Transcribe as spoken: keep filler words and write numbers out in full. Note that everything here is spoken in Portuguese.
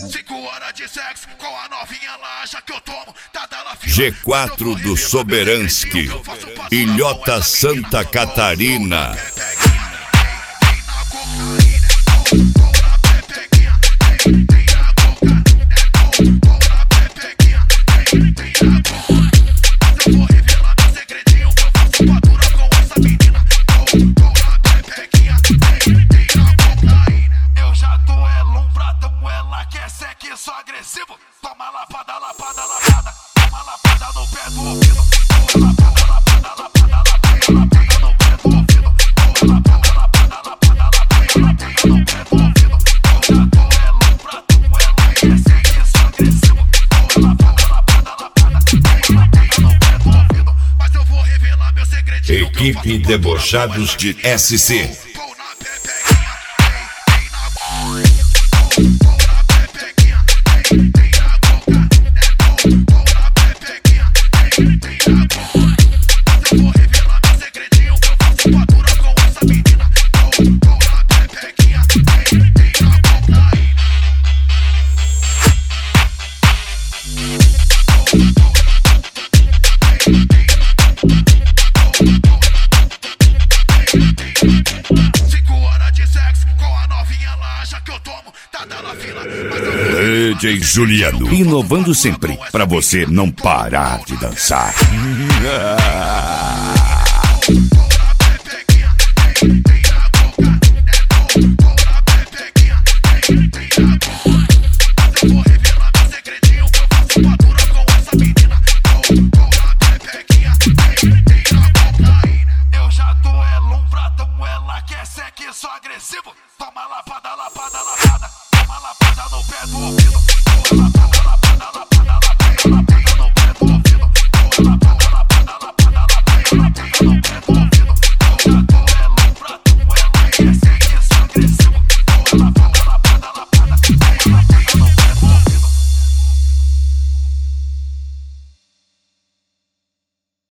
Cinco horas de sexo com a novinha lá, já que eu tomo, tá dela fila. G quatro do Soberansky, Ilhota, Santa Catarina. Sou agressivo, toma lapada, lapada, lapada, toma lapada no pé do ouvido, toma lapada, lapada, lapada, lapada, lapada no pé do ouvido, toma lapada, lapada, lapada, lapada, lapada no pé do ouvido. Eu já tô é louco pra tu, ela quer ser que sou agressivo, toma lapada, lapada, lapada, toma lapada no pé do ouvido, mas eu vou revelar meu segredinho. Equipe Debochados de S C. D J Juliano, inovando sempre, pra você não parar de dançar. Eu já tô é lumbradão, ela quer ser que sou agressivo. Toma lapada, lapada, lapada, toma lapada no pé do ouvido.